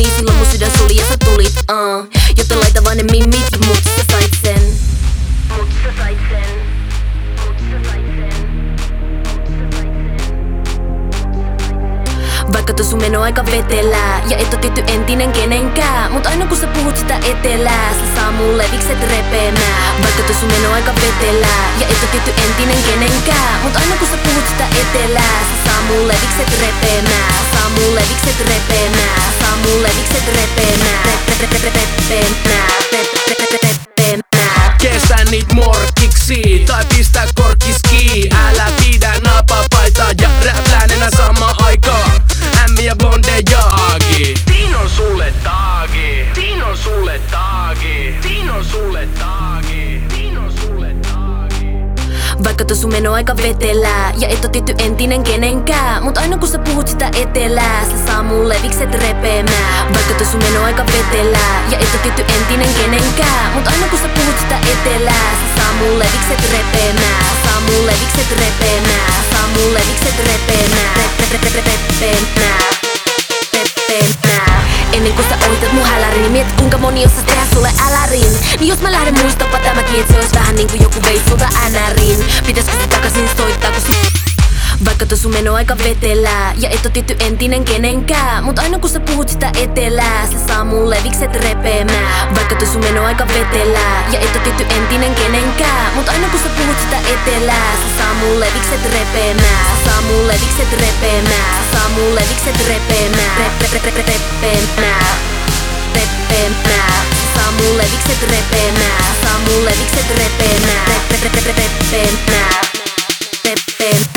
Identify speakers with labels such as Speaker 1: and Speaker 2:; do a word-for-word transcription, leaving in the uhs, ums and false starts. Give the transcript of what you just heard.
Speaker 1: niin silloin mun sydän suli ja sä tulit uh. Joten laita vaan ne mimmit, mut sä sait sen. Mut sä sait sen. Mut sä sait sen. Vaikka tuo sun meno aika vetelää ja et oo tietty entinen kenenkään, mut aina kun sä puhut sitä etelää, se saa mun levikset repeämään. Vaikka tuo sun meno aika vetelää ja et oo tietty entinen kenenkään, mut aina kun sä puhut sitä etelää, se saa mun levikset repeämään. Saa mun levikset repeämään. Saa mun levikset repeämään. Repeämään.
Speaker 2: Kesä niit morkkiksi tai pistä korkkiski. Älä pidä napapaitaa ja räplänenä sama aikaan. Ämmi ja blonde jaagi. Siin on sulle taagi. Siin on sulle taagi. Siin on sulle taagi. Siin on sulle taagi.
Speaker 1: Vaikka tuo sun meno aika vetelää ja et oo tietty entinen kenenkään, mut aina kun sä puhut sitä etelää, se saa mun levikset repeämään. Vaikka tuo sun meno aika vetelää ja et oo tietty entinen kenenkään, mut aina kun sä puhut sitä etelää, se saa mun levikset repeämään. Saa mun levikset repeämään. Saa mun levikset repeämään. Repeämään. Ennen kuin sä ohitat mun hälärin, niin mieti kuinka moni osas tehdä sulle älärin. Niin jos mä lähden muistapa tämäkin, et se ois vähän niinku joku veis sulta änärin. Pitäiskö se takaisin soittaa, kun si... Vaikka tuo sun meno aika vetelää ja et oo tietty entinen kenenkään, mut aina kun sä puhut sitä etelää, se saa mun levikset repeämään. Vaikka tuo sun meno aika vetelää ja et oo tietty entinen kenenkään, mut aina kun sä puhut sitä etelää, se saa mun levikset repeämään. Saa mun levikset repeämään. Saa mun levikset repeämään. Repeämään. Repeämään. Saa mun levikset repeämään. Saa mun levikset repeämään. Repeämään. Repeämään.